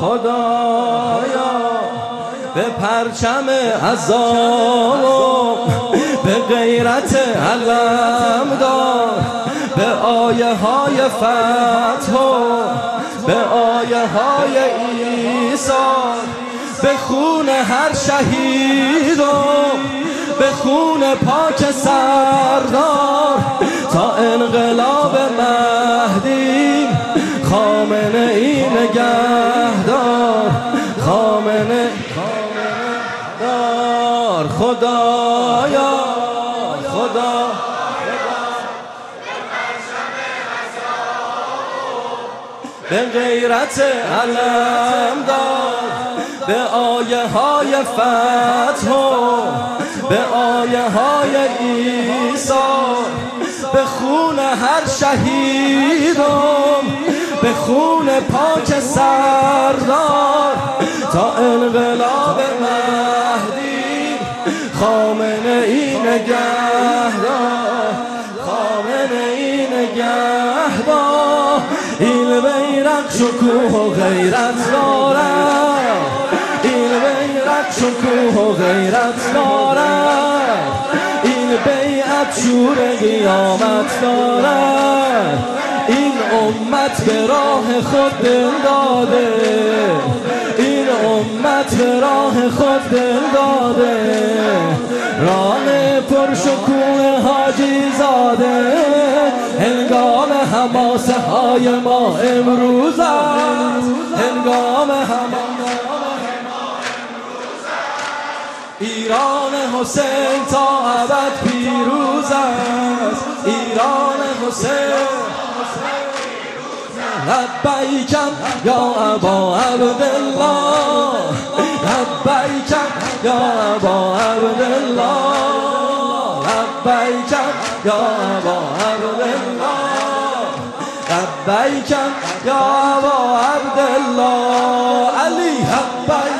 خدایا به پرچم عذاب به غیرت علم دار، به آیه های فتح و به آیه های ایثار، به خون هر شهید و به خون پاک سردار تا انقلاب مهدی خامنه ای نگهدار، خامنه دار خدایا خدا به غیرت علم دار، به آیه های فتح و به آیه های ایثار، به خون هر شهید و به خون پاک سردار تا انقلاب مهدی خامنه ای نگهدار، خامنه ای نگهدار. این بیرق شکوه و غیرت دارد، این بیرق شکوه و غیرت دارد، این بیعت شور قیامت دارد، این امت به راه خود دل داده، این امت به راه خود دل داده، راه پرشکوه حاجی زاده. هنگام حماسه های ما امروز است، هنگام حماسه ایران حسین تا ابد پیروز است، ایران حسین لبیکم یا ابا عبدالله، لبیکم یا ابا عبدالله، لبیکم یا ابا عبدالله، لبیکم یا ابا عبدالله. علی لبیک